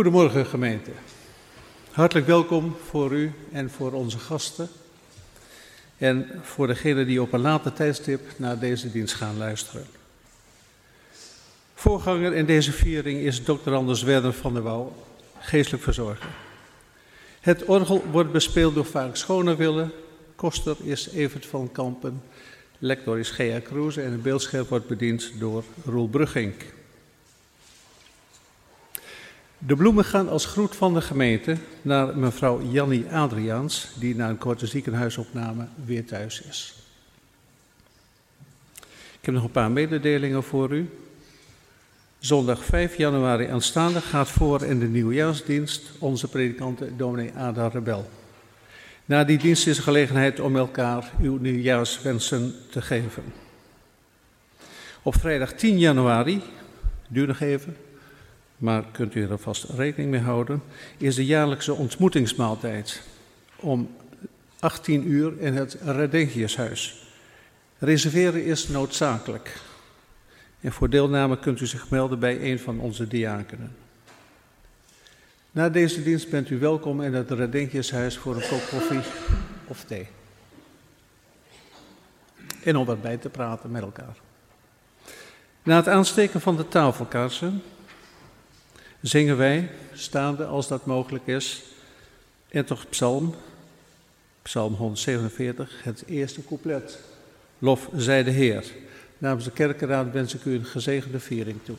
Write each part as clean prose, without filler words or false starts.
Goedemorgen gemeente. Hartelijk welkom voor u en voor onze gasten. En voor degenen die op een later tijdstip naar deze dienst gaan luisteren. Voorganger in deze viering is Dr. Anders Werner van der Wouw, geestelijk verzorger. Het orgel wordt bespeeld door Vaak Schonewille, koster is Evert van Kampen, lector is Gea Kroeze en het beeldscherm wordt bediend door Roel Bruggink. De bloemen gaan als groet van de gemeente naar mevrouw Jannie Adriaans, die na een korte ziekenhuisopname weer thuis is. Ik heb nog een paar mededelingen voor u. Zondag 5 januari aanstaande gaat voor in de nieuwjaarsdienst onze predikante dominee Ada Rebel. Na die dienst is er gelegenheid om elkaar uw nieuwjaarswensen te geven. Op vrijdag 10 januari, duurt nog even, maar kunt u er vast rekening mee houden, is de jaarlijkse ontmoetingsmaaltijd om 18 uur in het Redentiushuis. Reserveren is noodzakelijk. En voor deelname kunt u zich melden bij een van onze diakenen. Na deze dienst bent u welkom in het Redentiushuis voor een kop koffie of thee. En om wat bij te praten met elkaar. Na het aansteken van de tafelkaarsen zingen wij, staande als dat mogelijk is, en toch psalm 147, het eerste couplet. Lof zij de Heer. Namens de kerkenraad wens ik u een gezegende viering toe.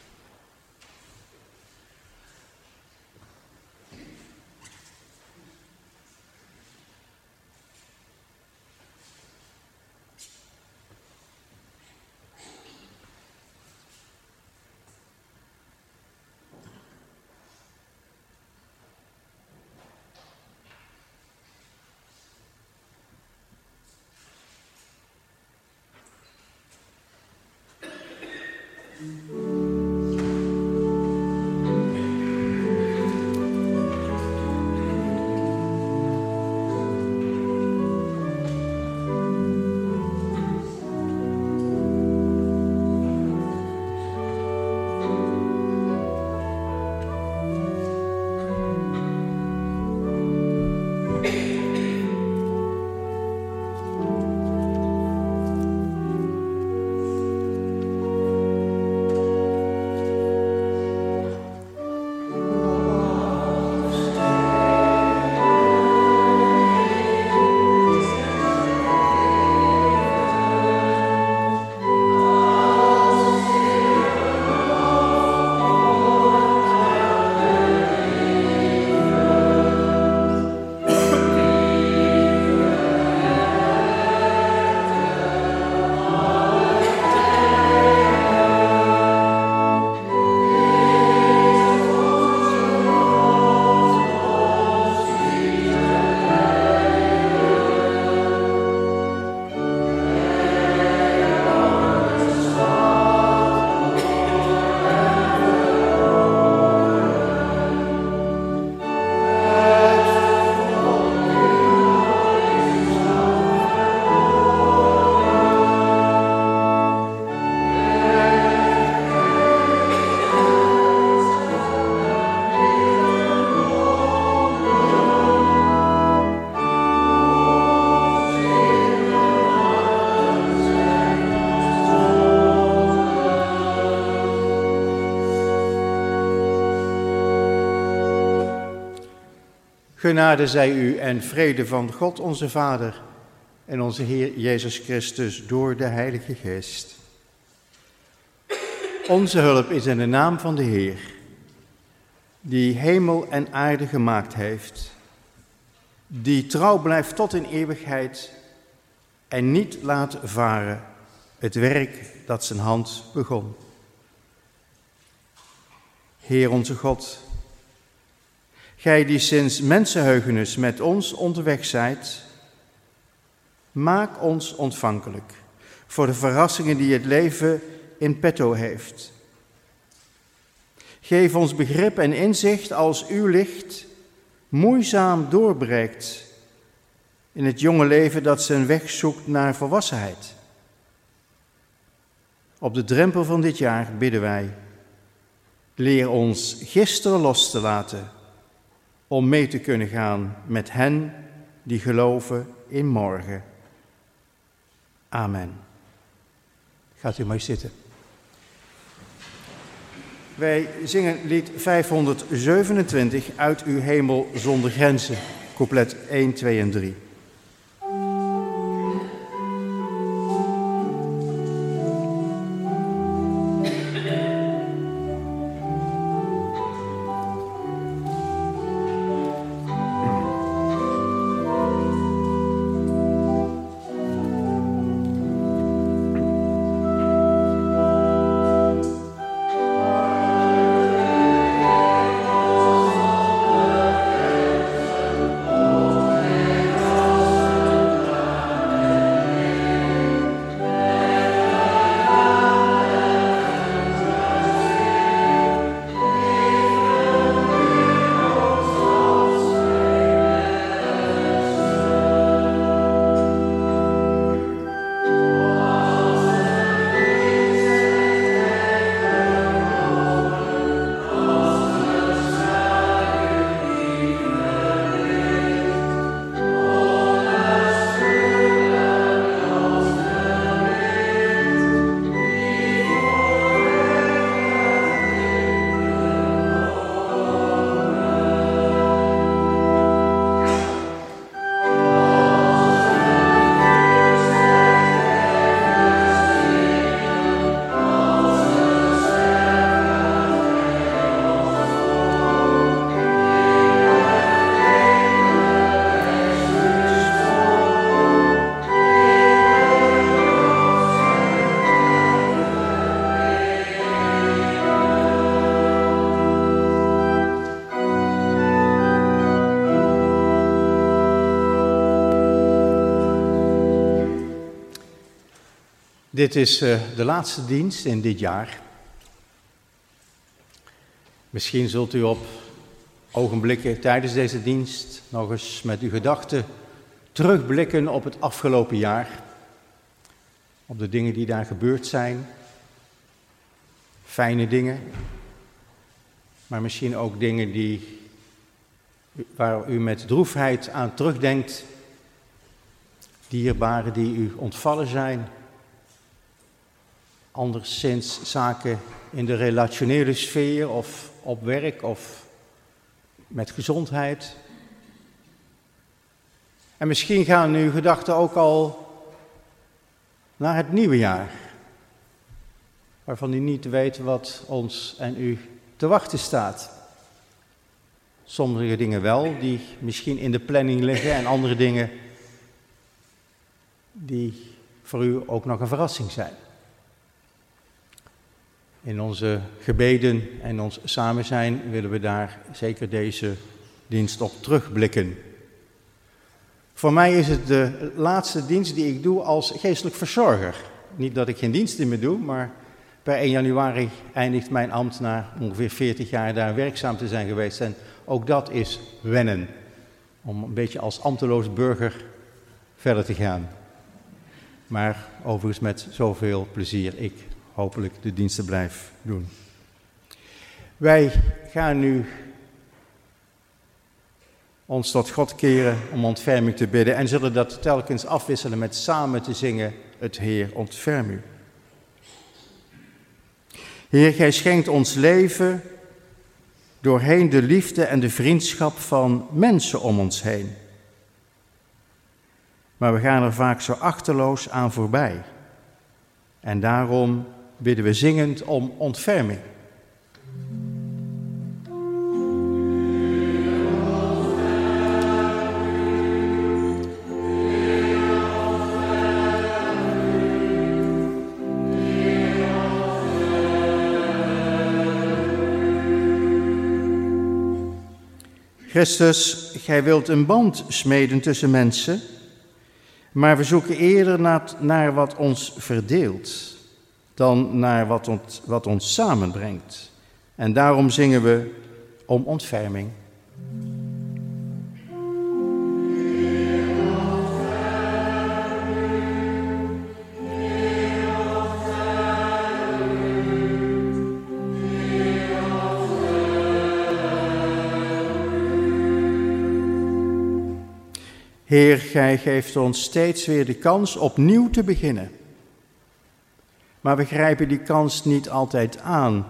Genade zij u en vrede van God onze Vader en onze Heer Jezus Christus door de Heilige Geest. Onze hulp is in de naam van de Heer, die hemel en aarde gemaakt heeft, die trouw blijft tot in eeuwigheid en niet laat varen het werk dat zijn hand begon. Heer onze God, Gij die sinds mensenheugenis met ons onderweg zijt, maak ons ontvankelijk voor de verrassingen die het leven in petto heeft. Geef ons begrip en inzicht als uw licht moeizaam doorbreekt in het jonge leven dat zijn weg zoekt naar volwassenheid. Op de drempel van dit jaar bidden wij. Leer ons gisteren los te laten om mee te kunnen gaan met hen die geloven in morgen. Amen. Gaat u maar zitten. Wij zingen lied 527 uit uw hemel zonder grenzen, couplet 1, 2 en 3. Dit is de laatste dienst in dit jaar. Misschien zult u op ogenblikken tijdens deze dienst nog eens met uw gedachten terugblikken op het afgelopen jaar. Op de dingen die daar gebeurd zijn. Fijne dingen. Maar misschien ook dingen waar u met droefheid aan terugdenkt. Dierbaren die u ontvallen zijn. Anderszins zaken in de relationele sfeer of op werk of met gezondheid. En misschien gaan uw gedachten ook al naar het nieuwe jaar, waarvan u niet weet wat ons en u te wachten staat. Sommige dingen wel, die misschien in de planning liggen, en andere dingen die voor u ook nog een verrassing zijn. In onze gebeden en ons samen zijn willen we daar zeker deze dienst op terugblikken. Voor mij is het de laatste dienst die ik doe als geestelijk verzorger. Niet dat ik geen diensten meer doe, maar per 1 januari eindigt mijn ambt na ongeveer 40 jaar daar werkzaam te zijn geweest. En ook dat is wennen, om een beetje als ambteloos burger verder te gaan. Maar overigens met zoveel plezier ik hopelijk de diensten blijf doen. Wij gaan nu ons tot God keren om ontferming te bidden en zullen dat telkens afwisselen met samen te zingen: het Heer ontferm u. Heer, gij schenkt ons leven doorheen de liefde en de vriendschap van mensen om ons heen. Maar we gaan er vaak zo achterloos aan voorbij. En daarom bidden we zingend om ontferming. Christus, gij wilt een band smeden tussen mensen, maar we zoeken eerder naar wat ons verdeelt dan naar wat ons samenbrengt. En daarom zingen we om ontferming. Heer, gij geeft ons steeds weer de kans opnieuw te beginnen. Maar we grijpen die kans niet altijd aan.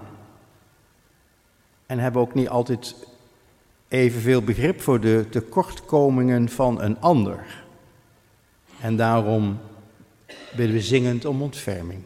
En hebben ook niet altijd evenveel begrip voor de tekortkomingen van een ander. En daarom bidden we zingend om ontferming.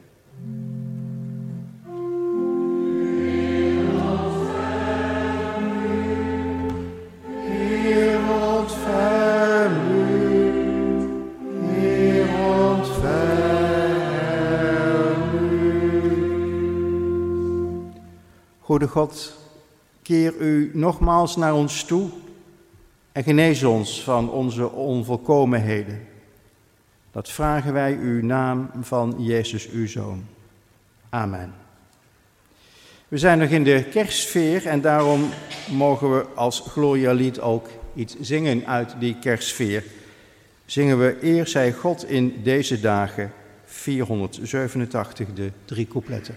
Goede God, keer u nogmaals naar ons toe en genees ons van onze onvolkomenheden. Dat vragen wij uw naam van Jezus, uw Zoon. Amen. We zijn nog in de kerstsfeer en daarom mogen we als Gloria-lied ook iets zingen uit die kerstsfeer. Zingen we Eer zij God in deze dagen, 487, de 3 coupletten.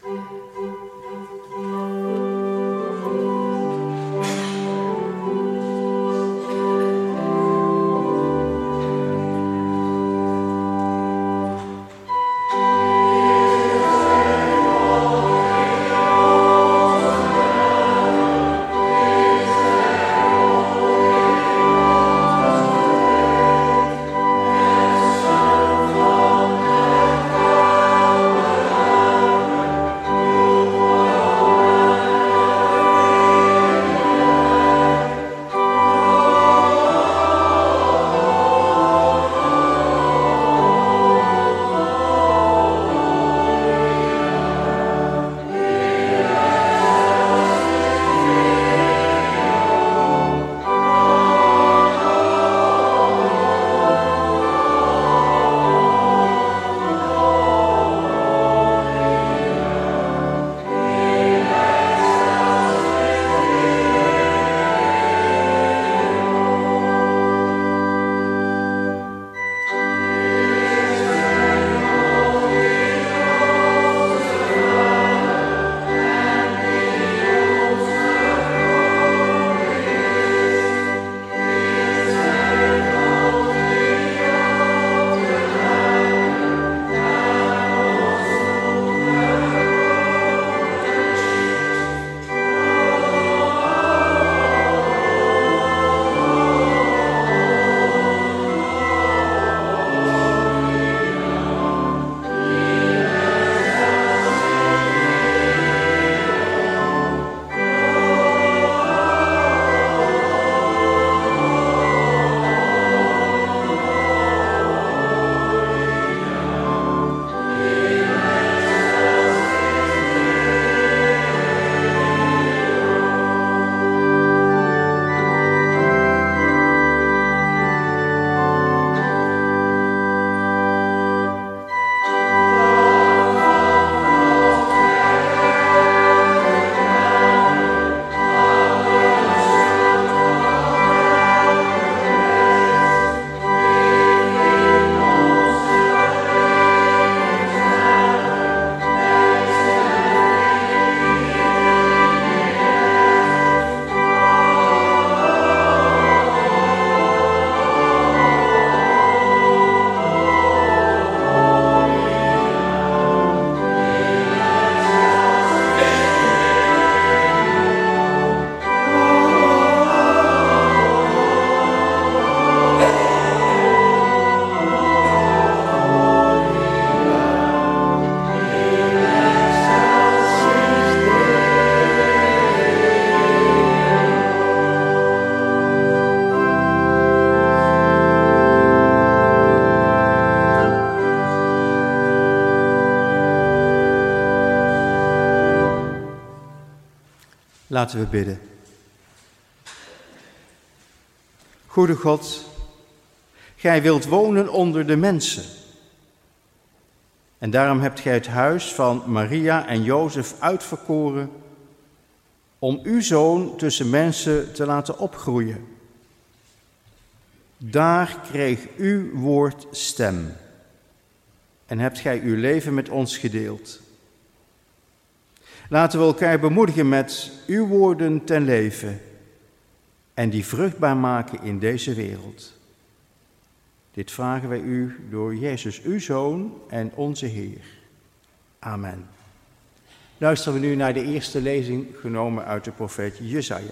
Laten we bidden. Goede God, gij wilt wonen onder de mensen. En daarom hebt gij het huis van Maria en Jozef uitverkoren om uw zoon tussen mensen te laten opgroeien. Daar kreeg uw woord stem en hebt gij uw leven met ons gedeeld. Laten we elkaar bemoedigen met uw woorden ten leven en die vruchtbaar maken in deze wereld. Dit vragen wij u door Jezus, uw Zoon en onze Heer. Amen. Luisteren we nu naar de eerste lezing genomen uit de profeet Jesaja.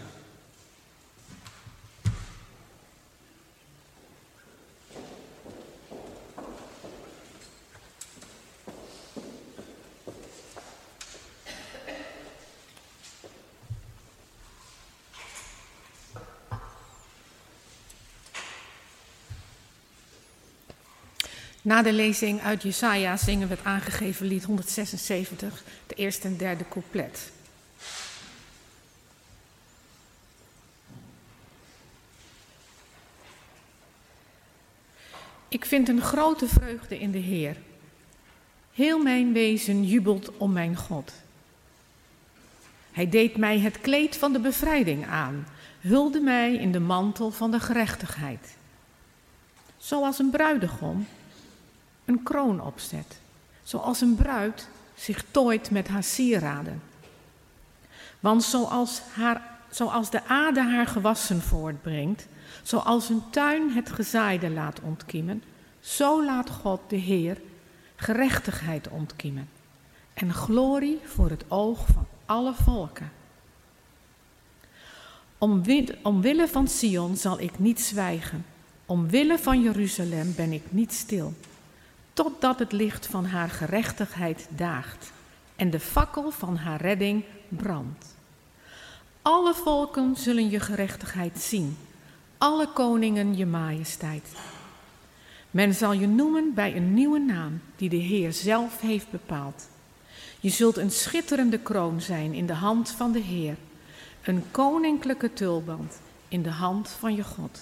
Na de lezing uit Jesaja zingen we het aangegeven lied 176, de eerste en derde couplet. Ik vind een grote vreugde in de Heer. Heel mijn wezen jubelt om mijn God. Hij deed mij het kleed van de bevrijding aan, hulde mij in de mantel van de gerechtigheid. Zoals een bruidegom een kroon opzet, zoals een bruid zich tooit met haar sieraden. Want zoals de aarde haar gewassen voortbrengt, zoals een tuin het gezaaide laat ontkiemen, zo laat God de Heer gerechtigheid ontkiemen en glorie voor het oog van alle volken. Omwille van Sion zal ik niet zwijgen, omwille van Jeruzalem ben ik niet stil, totdat het licht van haar gerechtigheid daagt en de fakkel van haar redding brandt. Alle volken zullen je gerechtigheid zien, alle koningen je majesteit. Men zal je noemen bij een nieuwe naam die de Heer zelf heeft bepaald. Je zult een schitterende kroon zijn in de hand van de Heer, een koninklijke tulband in de hand van je God.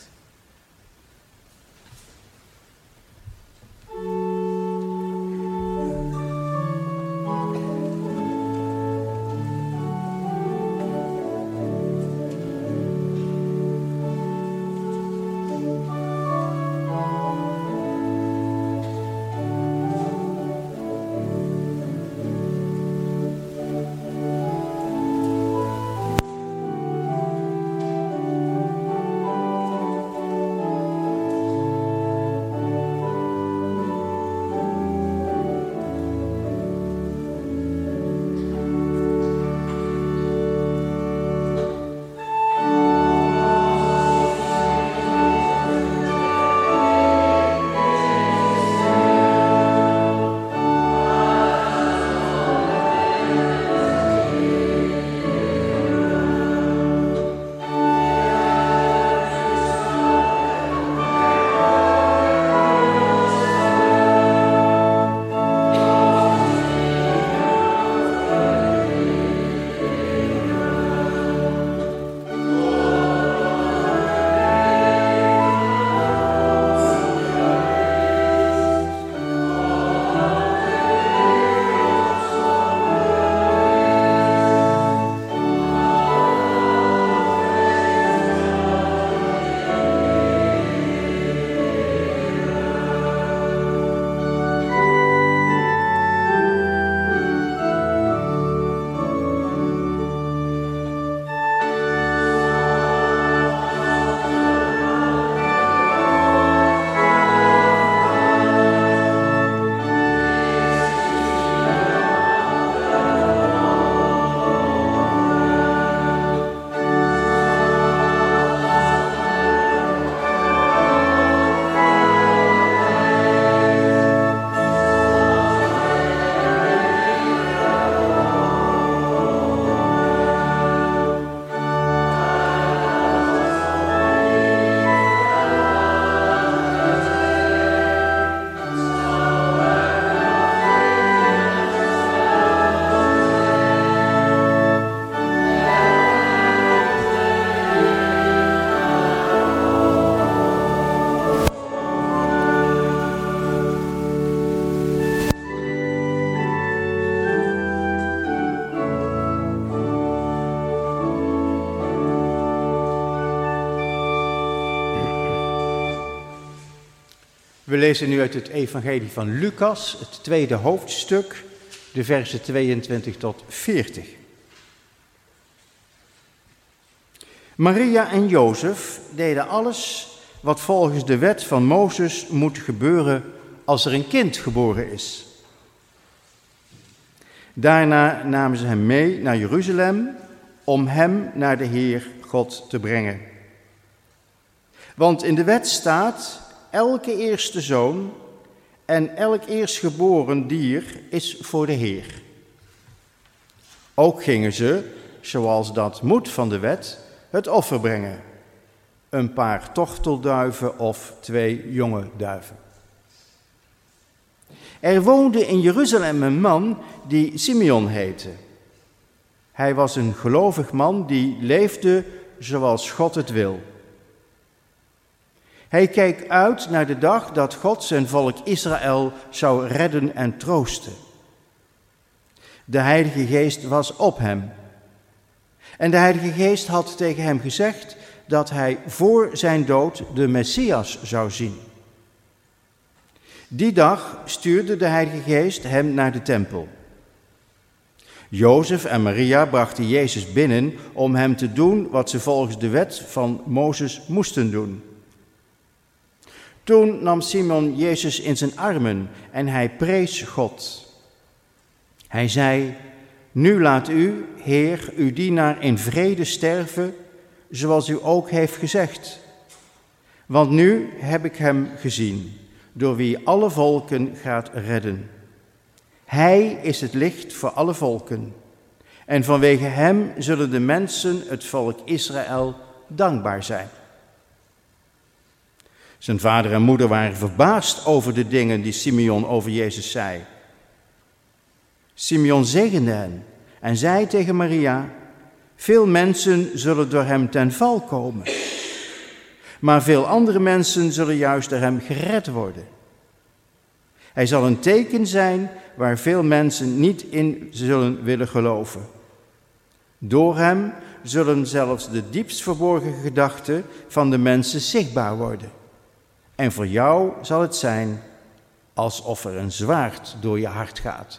We lezen nu uit het evangelie van Lucas, het tweede hoofdstuk, de versen 22 tot 40. Maria en Jozef deden alles wat volgens de wet van Mozes moet gebeuren als er een kind geboren is. Daarna namen ze hem mee naar Jeruzalem om hem naar de Heer God te brengen. Want in de wet staat, elke eerste zoon en elk eerstgeboren dier is voor de Heer. Ook gingen ze, zoals dat moet van de wet, het offer brengen. Een paar tortelduiven of 2 jonge duiven. Er woonde in Jeruzalem een man die Simeon heette. Hij was een gelovig man die leefde zoals God het wil. Hij keek uit naar de dag dat God zijn volk Israël zou redden en troosten. De Heilige Geest was op hem. En de Heilige Geest had tegen hem gezegd dat hij voor zijn dood de Messias zou zien. Die dag stuurde de Heilige Geest hem naar de tempel. Jozef en Maria brachten Jezus binnen om hem te doen wat ze volgens de wet van Mozes moesten doen. Toen nam Simeon Jezus in zijn armen en hij prees God. Hij zei, nu laat u, Heer, uw dienaar in vrede sterven, zoals u ook heeft gezegd. Want nu heb ik hem gezien, door wie alle volken gaat redden. Hij is het licht voor alle volken. En vanwege hem zullen de mensen, het volk Israël, dankbaar zijn. Zijn vader en moeder waren verbaasd over de dingen die Simeon over Jezus zei. Simeon zegende hen en zei tegen Maria, veel mensen zullen door hem ten val komen. Maar veel andere mensen zullen juist door hem gered worden. Hij zal een teken zijn waar veel mensen niet in zullen willen geloven. Door hem zullen zelfs de diepst verborgen gedachten van de mensen zichtbaar worden. En voor jou zal het zijn alsof er een zwaard door je hart gaat.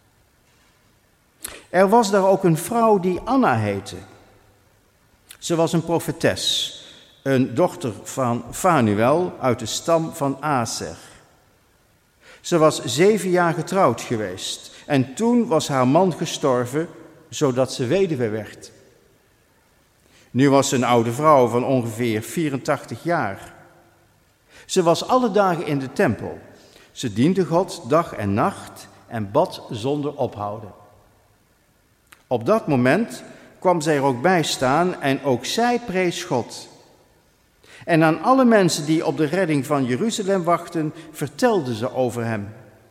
Er was daar ook een vrouw die Anna heette. Ze was een profetes, een dochter van Fanuel uit de stam van Aser. Ze was 7 jaar getrouwd geweest en toen was haar man gestorven, zodat ze weduwe werd. Nu was ze een oude vrouw van ongeveer 84 jaar. Ze was alle dagen in de tempel. Ze diende God dag en nacht en bad zonder ophouden. Op dat moment kwam zij er ook bij staan en ook zij prees God. En aan alle mensen die op de redding van Jeruzalem wachten, vertelde ze over hem.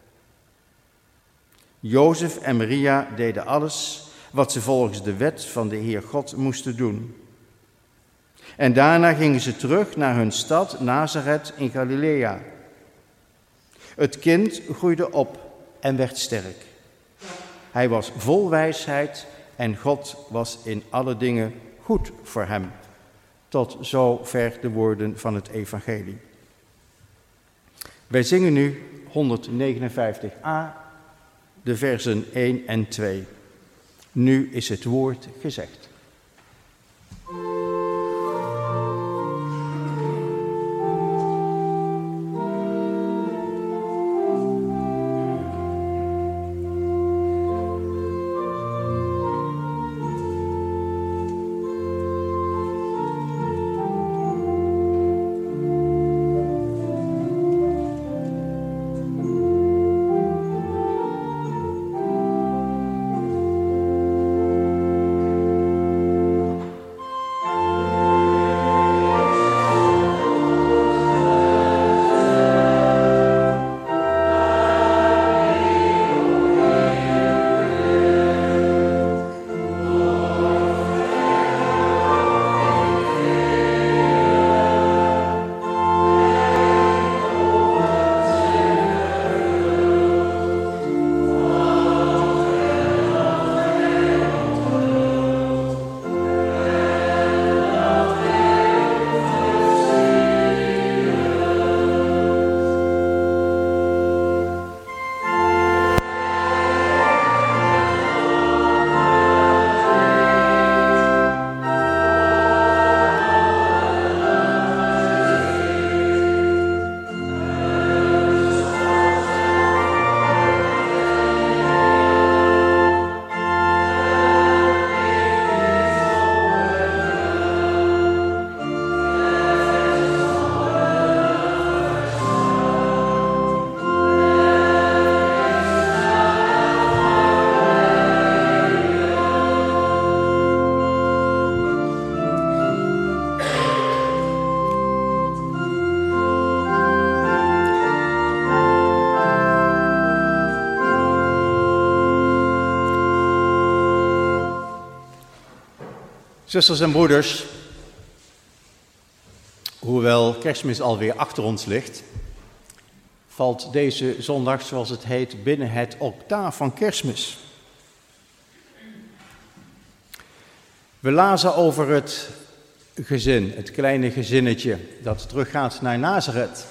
Jozef en Maria deden alles wat ze volgens de wet van de Heer God moesten doen. En daarna gingen ze terug naar hun stad Nazareth in Galilea. Het kind groeide op en werd sterk. Hij was vol wijsheid en God was in alle dingen goed voor hem. Tot zover de woorden van het evangelie. Wij zingen nu 159a, de versen 1 en 2. Nu is het woord gezegd. Zusters en broeders, hoewel Kerstmis alweer achter ons ligt, valt deze zondag, zoals het heet, binnen het octaaf van Kerstmis. We lazen over het gezin, het kleine gezinnetje dat teruggaat naar Nazareth.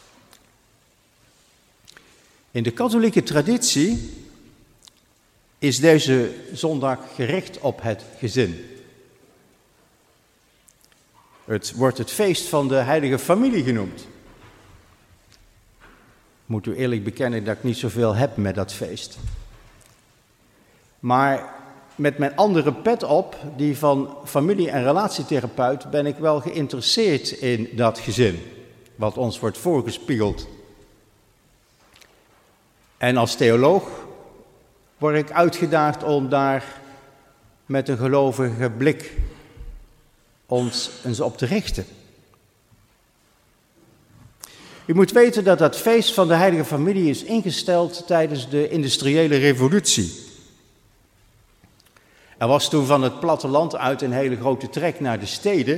In de katholieke traditie is deze zondag gericht op het gezin. Het wordt het feest van de heilige familie genoemd. Ik moet u eerlijk bekennen dat ik niet zoveel heb met dat feest. Maar met mijn andere pet op, die van familie- en relatietherapeut, ben ik wel geïnteresseerd in dat gezin, wat ons wordt voorgespiegeld. En als theoloog word ik uitgedaagd om daar met een gelovige blik ons eens op te richten. U moet weten dat dat feest van de heilige familie is ingesteld tijdens de industriële revolutie. Er was toen van het platteland uit een hele grote trek naar de steden.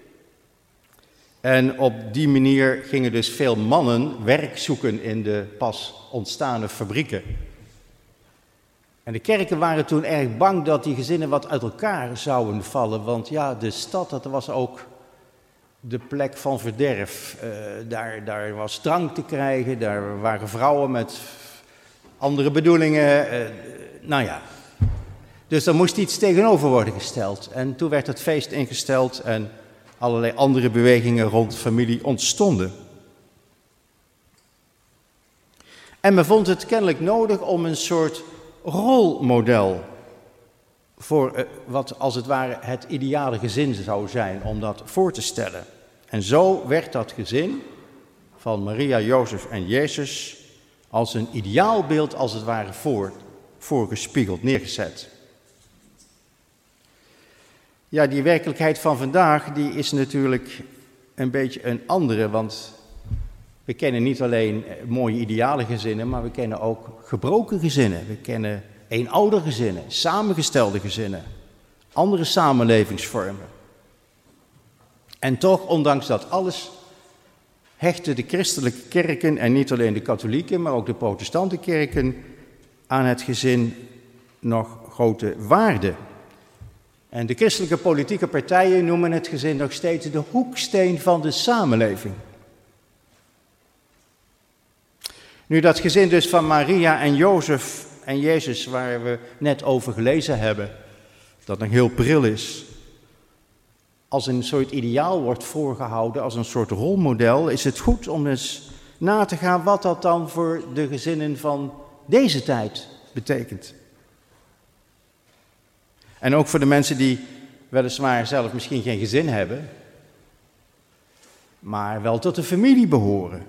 En op die manier gingen dus veel mannen werk zoeken in de pas ontstane fabrieken. En de kerken waren toen erg bang dat die gezinnen wat uit elkaar zouden vallen. Want ja, de stad, dat was ook de plek van verderf. Daar was drank te krijgen, daar waren vrouwen met andere bedoelingen. Nou ja, dus er moest iets tegenover worden gesteld. En toen werd het feest ingesteld en allerlei andere bewegingen rond familie ontstonden. En men vond het kennelijk nodig om een soort rolmodel voor wat als het ware het ideale gezin zou zijn, om dat voor te stellen. En zo werd dat gezin van Maria, Jozef en Jezus als een ideaalbeeld als het ware voorgespiegeld, neergezet. Ja, die werkelijkheid van vandaag die is natuurlijk een beetje een andere, want we kennen niet alleen mooie ideale gezinnen, maar we kennen ook gebroken gezinnen. We kennen eenoudergezinnen, samengestelde gezinnen, andere samenlevingsvormen. En toch, ondanks dat alles, hechten de christelijke kerken, en niet alleen de katholieke, maar ook de protestante kerken, aan het gezin nog grote waarde. En de christelijke politieke partijen noemen het gezin nog steeds de hoeksteen van de samenleving. Nu dat gezin dus van Maria en Jozef en Jezus, waar we net over gelezen hebben, dat nog heel pril is, als een soort ideaal wordt voorgehouden, als een soort rolmodel, is het goed om eens na te gaan wat dat dan voor de gezinnen van deze tijd betekent. En ook voor de mensen die weliswaar zelf misschien geen gezin hebben, maar wel tot de familie behoren.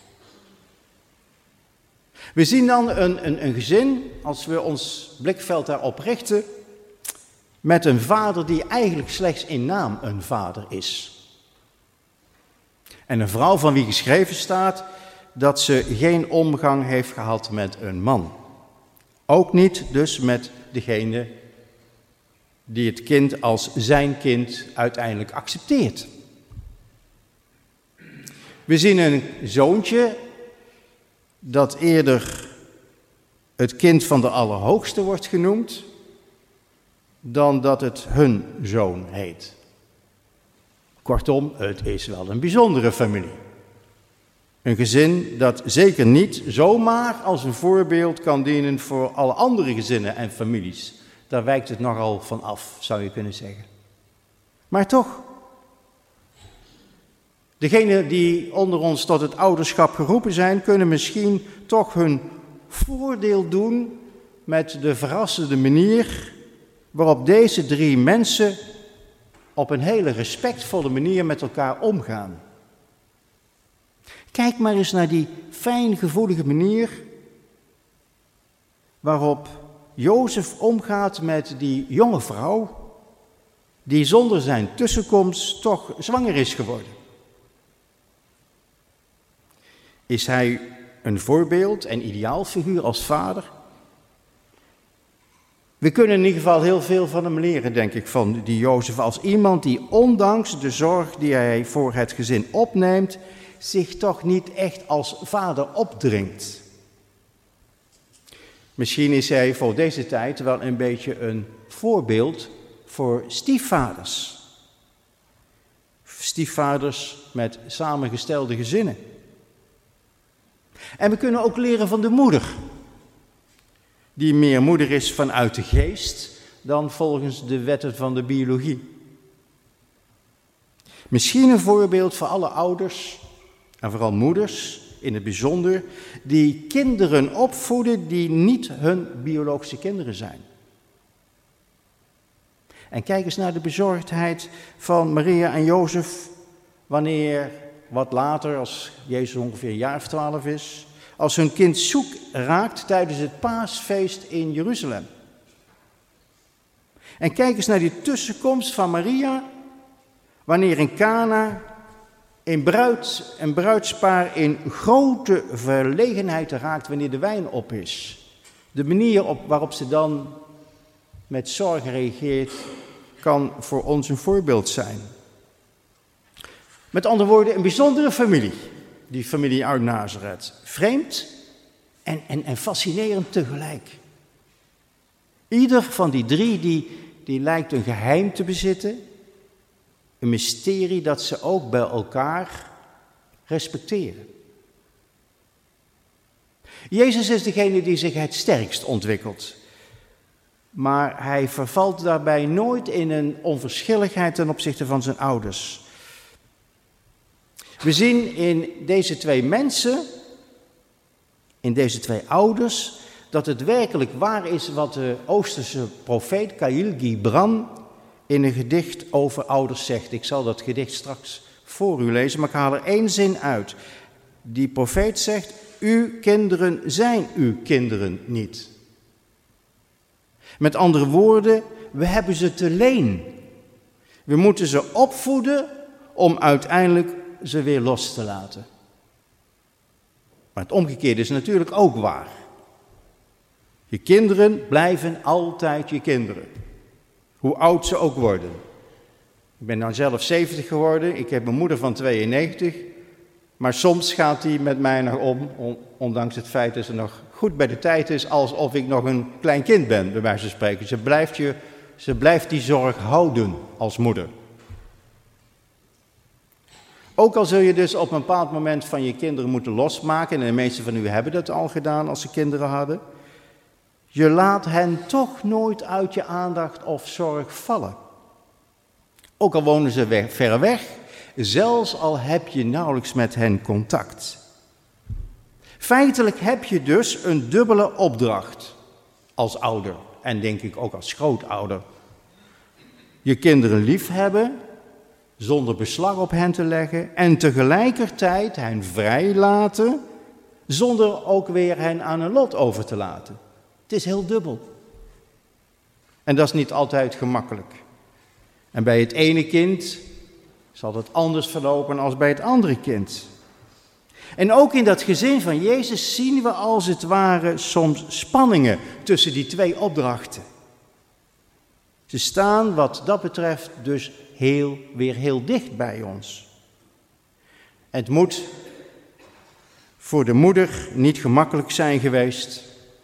We zien dan een gezin, als we ons blikveld daarop richten, met een vader die eigenlijk slechts in naam een vader is. En een vrouw van wie geschreven staat dat ze geen omgang heeft gehad met een man. Ook niet dus met degene die het kind als zijn kind uiteindelijk accepteert. We zien een zoontje dat eerder het kind van de Allerhoogste wordt genoemd, dan dat het hun zoon heet. Kortom, het is wel een bijzondere familie. Een gezin dat zeker niet zomaar als een voorbeeld kan dienen voor alle andere gezinnen en families. Daar wijkt het nogal van af, zou je kunnen zeggen. Maar toch, degenen die onder ons tot het ouderschap geroepen zijn, kunnen misschien toch hun voordeel doen met de verrassende manier waarop deze drie mensen op een hele respectvolle manier met elkaar omgaan. Kijk maar eens naar die fijngevoelige manier waarop Jozef omgaat met die jonge vrouw die zonder zijn tussenkomst toch zwanger is geworden. Is hij een voorbeeld en ideaalfiguur als vader? We kunnen in ieder geval heel veel van hem leren, denk ik, van die Jozef. Als iemand die ondanks de zorg die hij voor het gezin opneemt, zich toch niet echt als vader opdringt. Misschien is hij voor deze tijd wel een beetje een voorbeeld voor stiefvaders. Stiefvaders met samengestelde gezinnen. En we kunnen ook leren van de moeder, die meer moeder is vanuit de geest dan volgens de wetten van de biologie. Misschien een voorbeeld voor alle ouders en vooral moeders in het bijzonder, die kinderen opvoeden die niet hun biologische kinderen zijn. En kijk eens naar de bezorgdheid van Maria en Jozef, wanneer wat later, als Jezus ongeveer een jaar of 12 is, als hun kind zoek raakt tijdens het paasfeest in Jeruzalem. En kijk eens naar die tussenkomst van Maria, wanneer in Kana een bruidspaar in grote verlegenheid raakt wanneer de wijn op is. De manier waarop ze dan met zorg reageert, kan voor ons een voorbeeld zijn. Met andere woorden, een bijzondere familie, die familie uit Nazareth. Vreemd en fascinerend tegelijk. Ieder van die drie die lijkt een geheim te bezitten, een mysterie dat ze ook bij elkaar respecteren. Jezus is degene die zich het sterkst ontwikkelt. Maar hij vervalt daarbij nooit in een onverschilligheid ten opzichte van zijn ouders. We zien in deze twee mensen, in deze twee ouders, dat het werkelijk waar is wat de Oosterse profeet Khalil Gibran in een gedicht over ouders zegt. Ik zal dat gedicht straks voor u lezen, maar ik haal er één zin uit. Die profeet zegt, uw kinderen zijn uw kinderen niet. Met andere woorden, we hebben ze te leen. We moeten ze opvoeden om uiteindelijk ze weer los te laten. Maar het omgekeerde is natuurlijk ook waar. Je kinderen blijven altijd je kinderen. Hoe oud ze ook worden. Ik ben nou zelf 70 geworden, ik heb een moeder van 92. Maar soms gaat die met mij nog om, ondanks het feit dat ze nog goed bij de tijd is, alsof ik nog een klein kind ben, bij wijze van spreken. Ze blijft die zorg houden als moeder. Ook al zul je dus op een bepaald moment van je kinderen moeten losmaken, en de meeste van u hebben dat al gedaan als ze kinderen hadden, je laat hen toch nooit uit je aandacht of zorg vallen. Ook al wonen ze ver weg, zelfs al heb je nauwelijks met hen contact. Feitelijk heb je dus een dubbele opdracht als ouder en denk ik ook als grootouder. Je kinderen liefhebben, zonder beslag op hen te leggen en tegelijkertijd hen vrij laten, zonder ook weer hen aan hun lot over te laten. Het is heel dubbel. En dat is niet altijd gemakkelijk. En bij het ene kind zal het anders verlopen als bij het andere kind. En ook in dat gezin van Jezus zien we als het ware soms spanningen tussen die twee opdrachten. Ze staan wat dat betreft dus weer heel dicht bij ons. Het moet voor de moeder niet gemakkelijk zijn geweest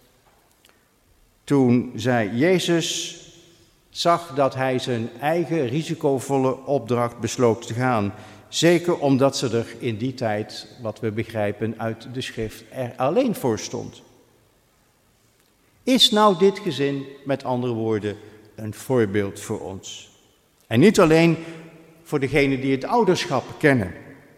toen zij Jezus zag dat hij zijn eigen risicovolle opdracht besloot te gaan. Zeker omdat ze er in die tijd, wat we begrijpen uit de schrift, er alleen voor stond. Is nou dit gezin, met andere woorden, een voorbeeld voor ons? En niet alleen voor degenen die het ouderschap kennen.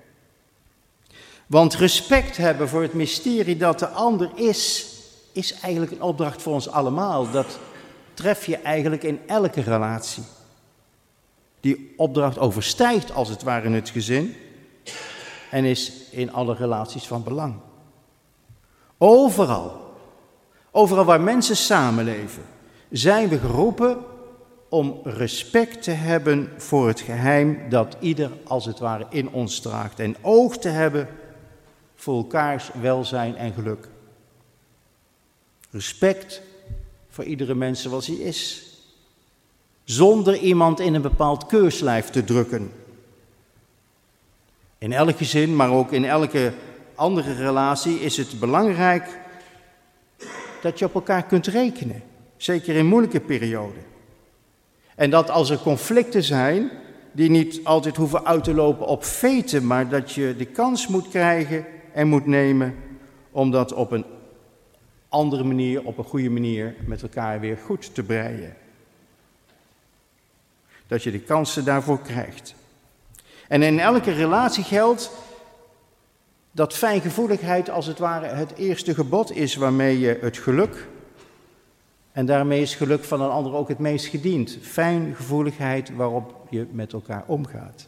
Want respect hebben voor het mysterie dat de ander is eigenlijk een opdracht voor ons allemaal. Dat tref je eigenlijk in elke relatie. Die opdracht overstijgt als het ware in het gezin en is in alle relaties van belang. Overal waar mensen samenleven, zijn we geroepen om respect te hebben voor het geheim dat ieder als het ware in ons draagt en oog te hebben voor elkaars welzijn en geluk. Respect voor iedere mens zoals hij is. Zonder iemand in een bepaald keurslijf te drukken. In elk gezin, maar ook in elke andere relatie is het belangrijk dat je op elkaar kunt rekenen. Zeker in moeilijke perioden. En dat als er conflicten zijn, die niet altijd hoeven uit te lopen op veten, maar dat je de kans moet krijgen en moet nemen om dat op een andere manier, op een goede manier met elkaar weer goed te breien. Dat je de kansen daarvoor krijgt. En in elke relatie geldt dat fijngevoeligheid als het ware het eerste gebod is waarmee je het geluk, en daarmee is geluk van een ander ook het meest gediend. Fijngevoeligheid waarop je met elkaar omgaat.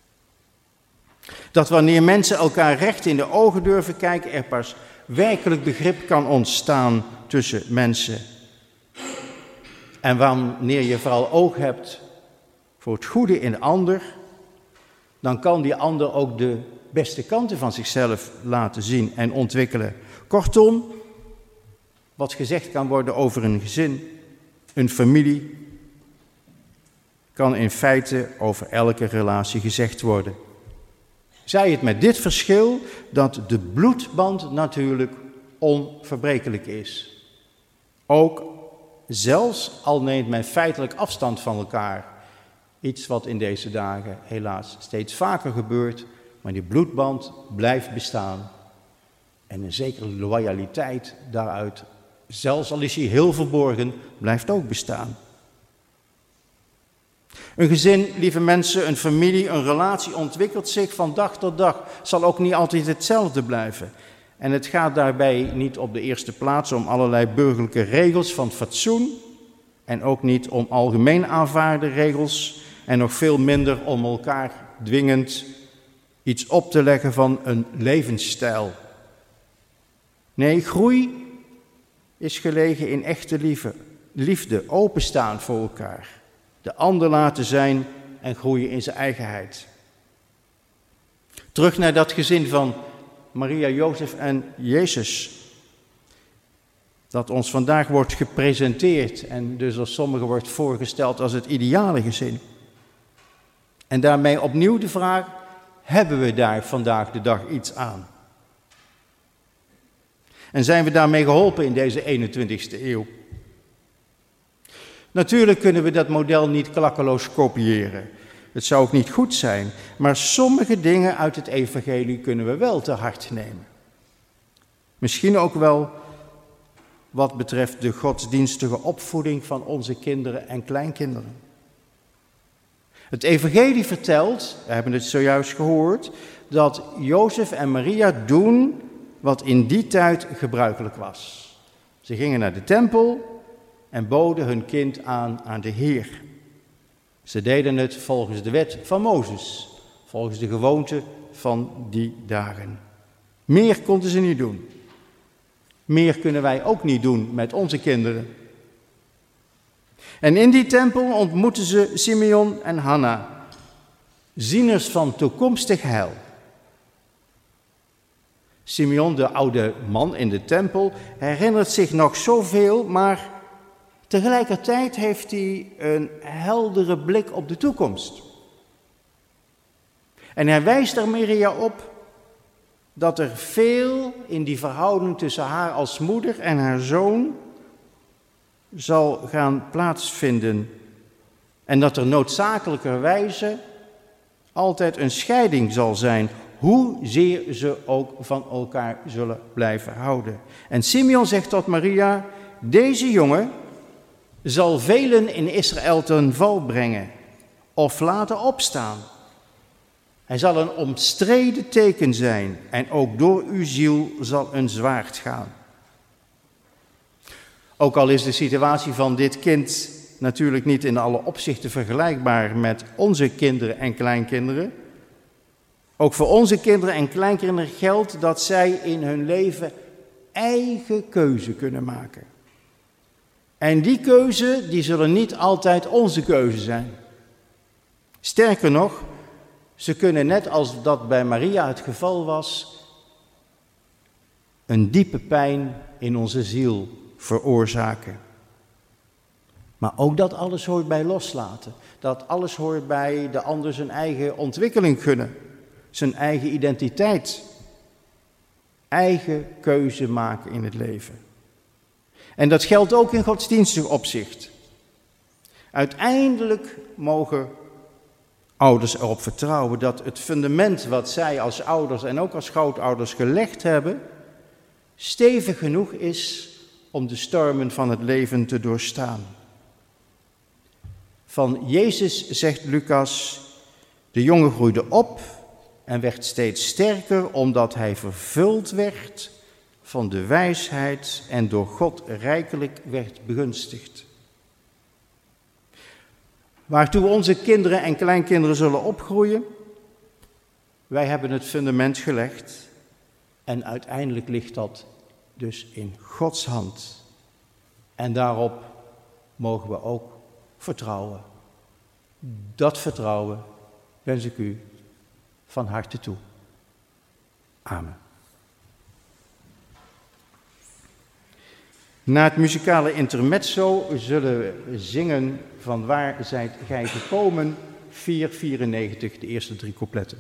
Dat wanneer mensen elkaar recht in de ogen durven kijken, er pas werkelijk begrip kan ontstaan tussen mensen. En wanneer je vooral oog hebt voor het goede in de ander, dan kan die ander ook de beste kanten van zichzelf laten zien en ontwikkelen. Kortom, wat gezegd kan worden over een gezin, een familie, kan in feite over elke relatie gezegd worden. Zij het met dit verschil dat de bloedband natuurlijk onverbrekelijk is. Ook zelfs al neemt men feitelijk afstand van elkaar. Iets wat in deze dagen helaas steeds vaker gebeurt, maar die bloedband blijft bestaan. En een zekere loyaliteit daaruit, zelfs al is hij heel verborgen, blijft ook bestaan. Een gezin, lieve mensen, een familie, een relatie ontwikkelt zich van dag tot dag. Zal ook niet altijd hetzelfde blijven. En het gaat daarbij niet op de eerste plaats om allerlei burgerlijke regels van fatsoen. En ook niet om algemeen aanvaarde regels. En nog veel minder om elkaar dwingend iets op te leggen van een levensstijl. Nee, groei is gelegen in echte liefde, openstaan voor elkaar. De ander laten zijn en groeien in zijn eigenheid. Terug naar dat gezin van Maria, Jozef en Jezus. Dat ons vandaag wordt gepresenteerd en dus door sommigen wordt voorgesteld als het ideale gezin. En daarmee opnieuw de vraag, hebben we daar vandaag de dag iets aan? En zijn we daarmee geholpen in deze 21ste eeuw? Natuurlijk kunnen we dat model niet klakkeloos kopiëren. Het zou ook niet goed zijn, maar sommige dingen uit het evangelie kunnen we wel te harte nemen. Misschien ook wel wat betreft de godsdienstige opvoeding van onze kinderen en kleinkinderen. Het evangelie vertelt, we hebben het zojuist gehoord, dat Jozef en Maria doen wat in die tijd gebruikelijk was. Ze gingen naar de tempel en boden hun kind aan de Heer. Ze deden het volgens de wet van Mozes, volgens de gewoonte van die dagen. Meer konden ze niet doen. Meer kunnen wij ook niet doen met onze kinderen. En in die tempel ontmoetten ze Simeon en Hanna, zieners van toekomstig heil. Simeon, de oude man in de tempel, herinnert zich nog zoveel, maar tegelijkertijd heeft hij een heldere blik op de toekomst. En hij wijst er Maria op dat er veel in die verhouding tussen haar als moeder en haar zoon zal gaan plaatsvinden. En dat er noodzakelijkerwijze altijd een scheiding zal zijn, hoezeer ze ook van elkaar zullen blijven houden. En Simeon zegt tot Maria, deze jongen zal velen in Israël ten val brengen of laten opstaan. Hij zal een omstreden teken zijn en ook door uw ziel zal een zwaard gaan. Ook al is de situatie van dit kind natuurlijk niet in alle opzichten vergelijkbaar met onze kinderen en kleinkinderen. Ook voor onze kinderen en kleinkinderen geldt dat zij in hun leven eigen keuze kunnen maken. En die keuze, die zullen niet altijd onze keuze zijn. Sterker nog, ze kunnen net als dat bij Maria het geval was, een diepe pijn in onze ziel veroorzaken. Maar ook dat alles hoort bij loslaten. Dat alles hoort bij de ander zijn eigen ontwikkeling gunnen. Zijn eigen identiteit. Eigen keuze maken in het leven. En dat geldt ook in godsdienstig opzicht. Uiteindelijk mogen ouders erop vertrouwen dat het fundament wat zij als ouders en ook als schootouders gelegd hebben, stevig genoeg is om de stormen van het leven te doorstaan. Van Jezus zegt Lucas, de jongen groeide op en werd steeds sterker omdat hij vervuld werd van de wijsheid en door God rijkelijk werd begunstigd. Waartoe onze kinderen en kleinkinderen zullen opgroeien, wij hebben het fundament gelegd en uiteindelijk ligt dat dus in Gods hand. En daarop mogen we ook vertrouwen. Dat vertrouwen wens ik u van harte toe. Amen. Na het muzikale intermezzo zullen we zingen Van waar zijt gij gekomen, 494, de eerste 3 coupletten.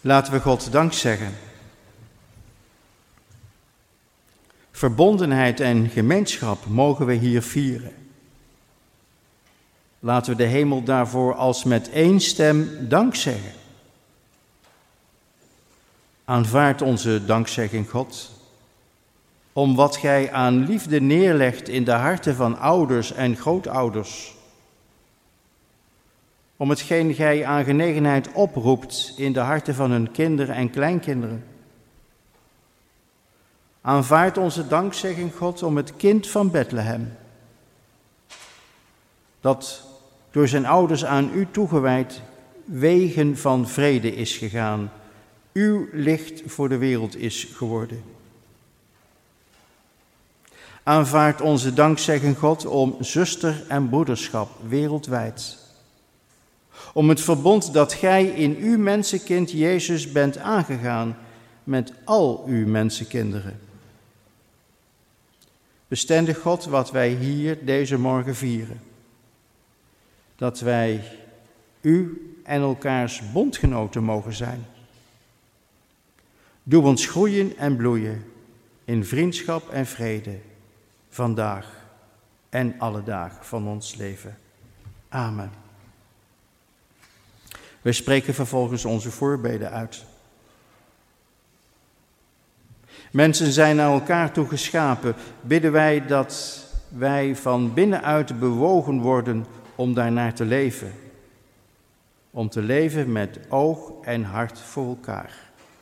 Laten we God dank zeggen. Verbondenheid en gemeenschap mogen we hier vieren. Laten we de hemel daarvoor als met één stem dank zeggen. Aanvaard onze dankzegging, God, om wat gij aan liefde neerlegt in de harten van ouders en grootouders. Om hetgeen gij aan genegenheid oproept in de harten van hun kinderen en kleinkinderen. Aanvaard onze dankzegging, God, om het kind van Bethlehem, dat door zijn ouders aan u toegewijd wegen van vrede is gegaan, uw licht voor de wereld is geworden. Aanvaard onze dankzegging, God, om zuster- en broederschap wereldwijd. Om het verbond dat gij in uw mensenkind Jezus bent aangegaan met al uw mensenkinderen. Bestendig God wat wij hier deze morgen vieren. Dat wij u en elkaars bondgenoten mogen zijn. Doe ons groeien en bloeien in vriendschap en vrede, vandaag en alle dagen van ons leven. Amen. Wij spreken vervolgens onze voorbeden uit. Mensen zijn naar elkaar toe geschapen. Bidden wij dat wij van binnenuit bewogen worden om daarnaar te leven. Om te leven met oog en hart voor elkaar.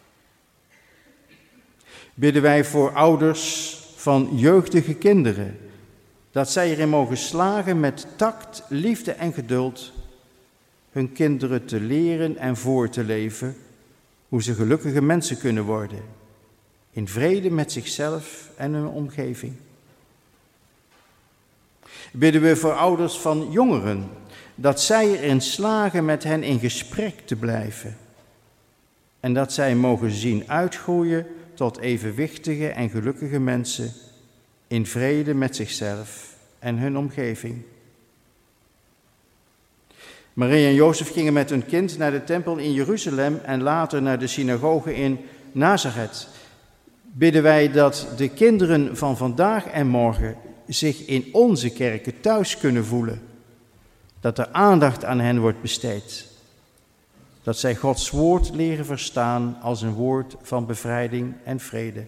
Bidden wij voor ouders van jeugdige kinderen, dat zij erin mogen slagen met tact, liefde en geduld hun kinderen te leren en voor te leven hoe ze gelukkige mensen kunnen worden, in vrede met zichzelf en hun omgeving. Bidden we voor ouders van jongeren, dat zij erin slagen met hen in gesprek te blijven en dat zij mogen zien uitgroeien tot evenwichtige en gelukkige mensen in vrede met zichzelf en hun omgeving. Maria en Jozef gingen met hun kind naar de tempel in Jeruzalem en later naar de synagoge in Nazareth. Bidden wij dat de kinderen van vandaag en morgen zich in onze kerken thuis kunnen voelen. Dat er aandacht aan hen wordt besteed. Dat zij Gods woord leren verstaan als een woord van bevrijding en vrede.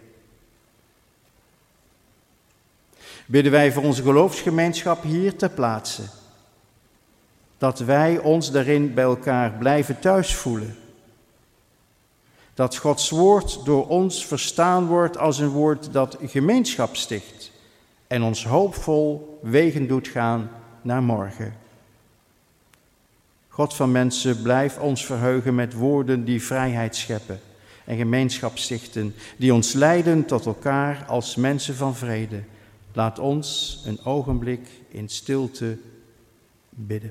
Bidden wij voor onze geloofsgemeenschap hier ter plaatse. Dat wij ons daarin bij elkaar blijven thuis voelen. Dat Gods woord door ons verstaan wordt als een woord dat gemeenschap sticht en ons hoopvol wegen doet gaan naar morgen. God van mensen, blijf ons verheugen met woorden die vrijheid scheppen en gemeenschap stichten, die ons leiden tot elkaar als mensen van vrede. Laat ons een ogenblik in stilte bidden.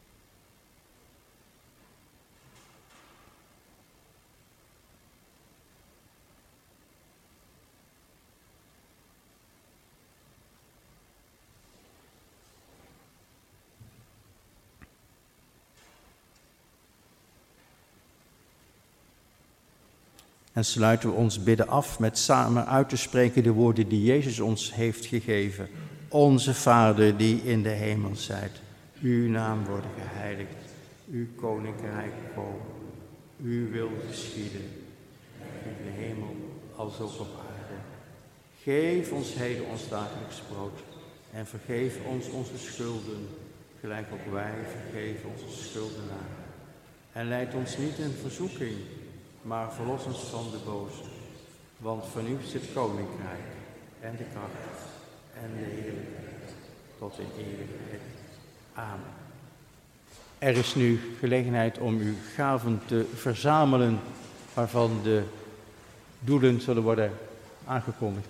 En sluiten we ons bidden af met samen uit te spreken de woorden die Jezus ons heeft gegeven. Onze Vader die in de hemel zijt, uw naam worden geheiligd, uw koninkrijk komen, uw wil geschieden, in de hemel als ook op aarde. Geef ons heden ons dagelijks brood en vergeef ons onze schulden, gelijk ook wij vergeven onze schuldenaren. En leid ons niet in verzoeking, maar verlos ons van de boze. Want van u is het koninkrijk en de kracht en de heerlijkheid tot in eeuwigheid. Amen. Er is nu gelegenheid om uw gaven te verzamelen, waarvan de doelen zullen worden aangekondigd.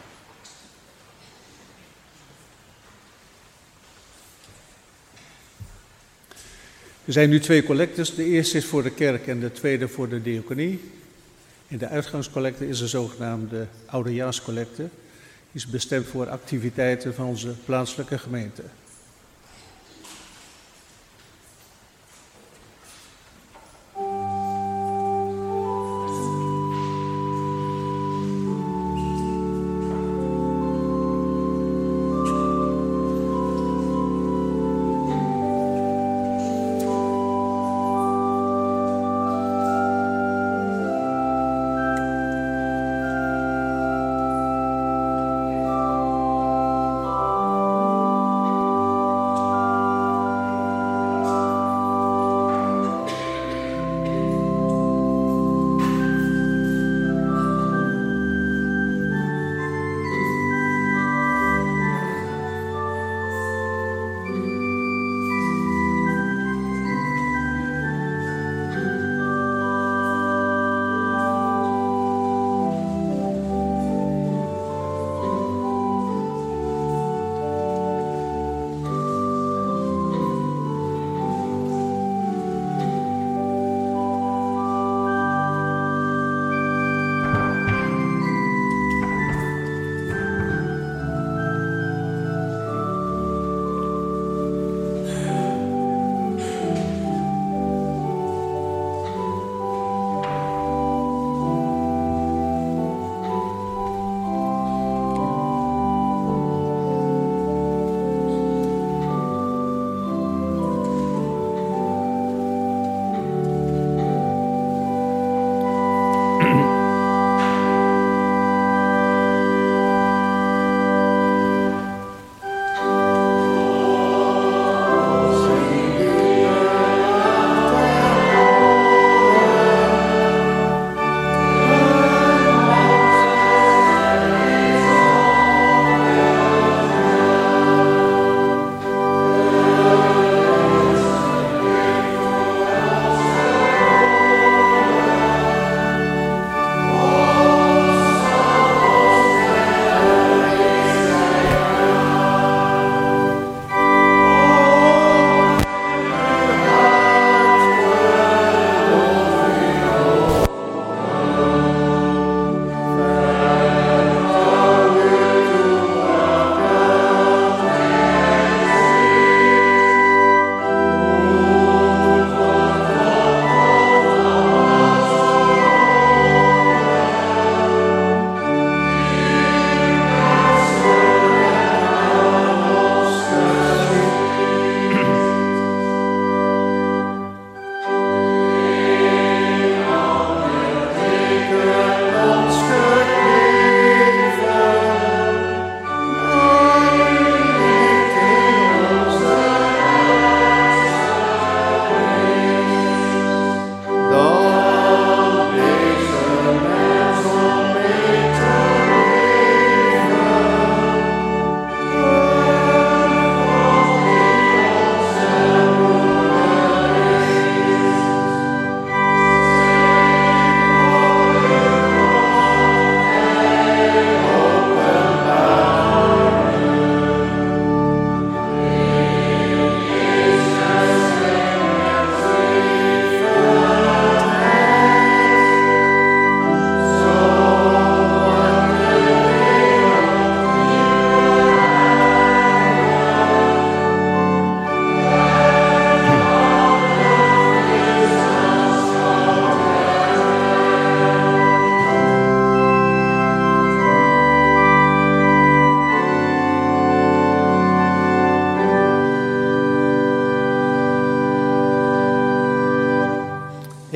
Er zijn nu 2 collectes. De eerste is voor de kerk en de tweede voor de diaconie. En de uitgangscollecte is de zogenaamde oudejaarscollecte. Die is bestemd voor activiteiten van onze plaatselijke gemeente.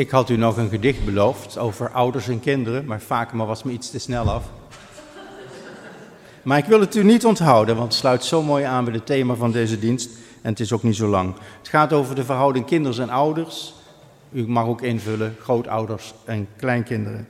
ik had u nog een gedicht beloofd over ouders en kinderen, maar Fakema was me iets te snel af. Maar ik wil het u niet onthouden, want het sluit zo mooi aan bij het thema van deze dienst en het is ook niet zo lang. Het gaat over de verhouding kinders en ouders. U mag ook invullen, grootouders en kleinkinderen.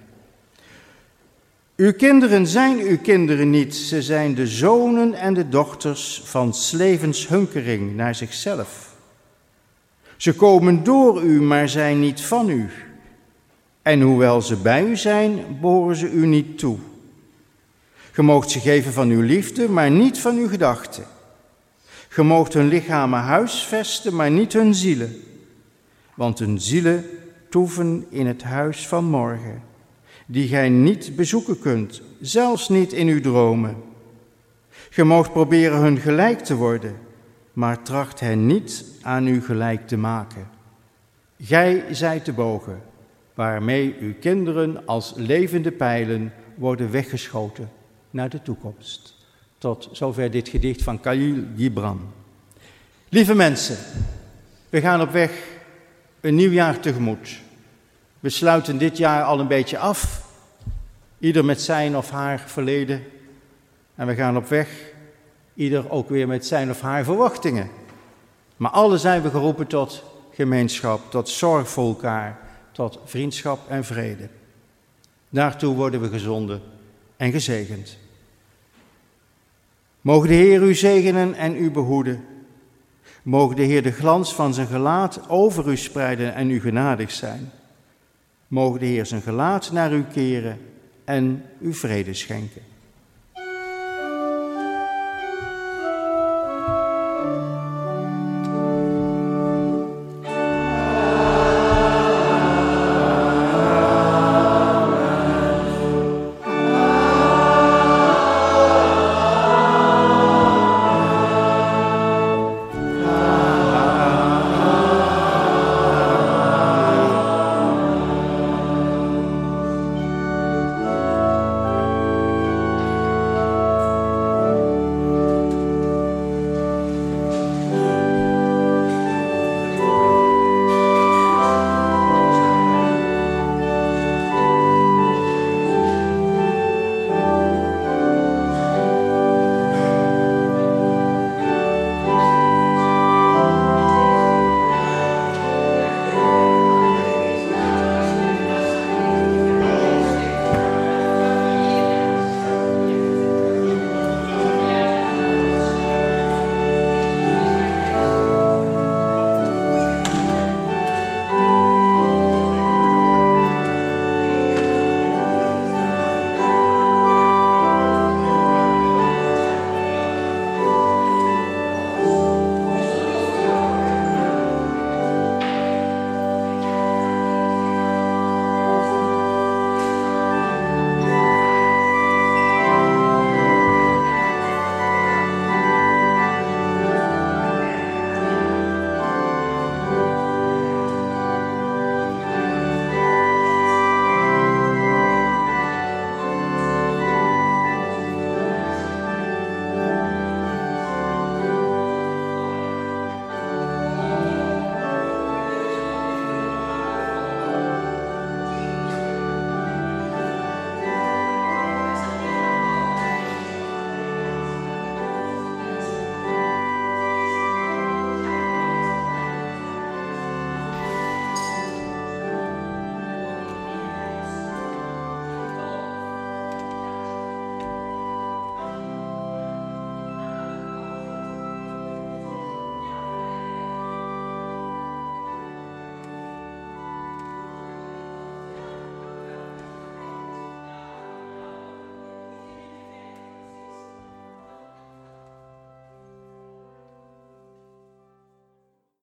Uw kinderen zijn uw kinderen niet, ze zijn de zonen en de dochters van 's levens hunkering naar zichzelf. Ze komen door u, maar zijn niet van u. En hoewel ze bij u zijn, behoren ze u niet toe. Ge moogt ze geven van uw liefde, maar niet van uw gedachten. Ge moogt hun lichamen huisvesten, maar niet hun zielen. Want hun zielen toeven in het huis van morgen, die gij niet bezoeken kunt, zelfs niet in uw dromen. Ge moogt proberen hun gelijk te worden, maar tracht hen niet aan u gelijk te maken. Gij zijt de bogen, waarmee uw kinderen als levende pijlen worden weggeschoten naar de toekomst. Tot zover dit gedicht van Khalil Gibran. Lieve mensen, we gaan op weg een nieuw jaar tegemoet. We sluiten dit jaar al een beetje af, ieder met zijn of haar verleden. En we gaan op weg, ieder ook weer met zijn of haar verwachtingen. Maar alle zijn we geroepen tot gemeenschap, tot zorg voor elkaar, tot vriendschap en vrede. Daartoe worden we gezonden en gezegend. Mogen de Heer u zegenen en u behoeden. Mogen de Heer de glans van zijn gelaat over u spreiden en u genadig zijn. Mogen de Heer zijn gelaat naar u keren en u vrede schenken.